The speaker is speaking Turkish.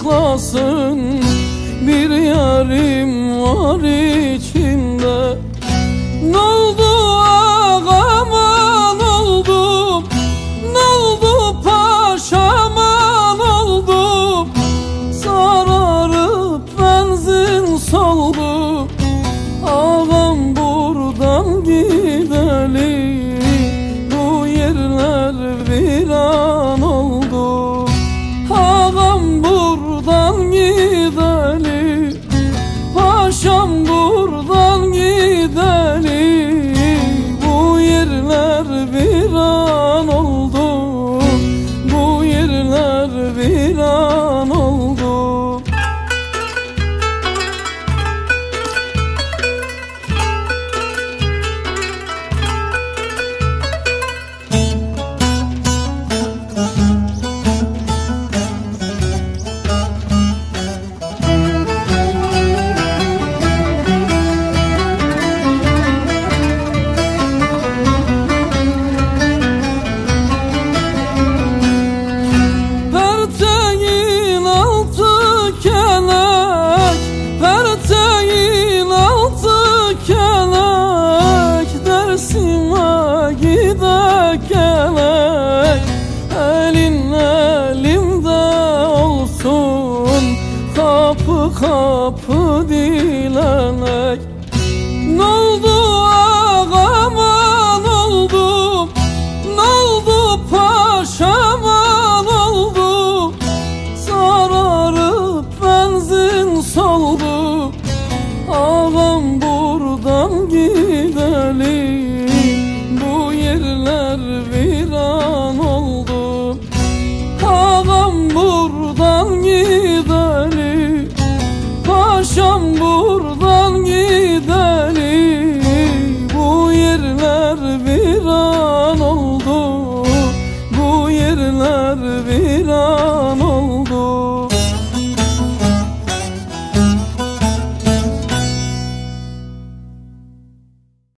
saklasın, bir yarim var içinde. Ne oldu ağama, ne oldu, ne oldu paşama, ne oldu? Sararıp benzin soldu, ağam buradan gideli, bu yerler viran oldu. Ağam buradan gideli, paşam buradan gideli, bu yerler viran oldu, bu yerler viran oldu. Elin elimde olsun, kapı kapı diye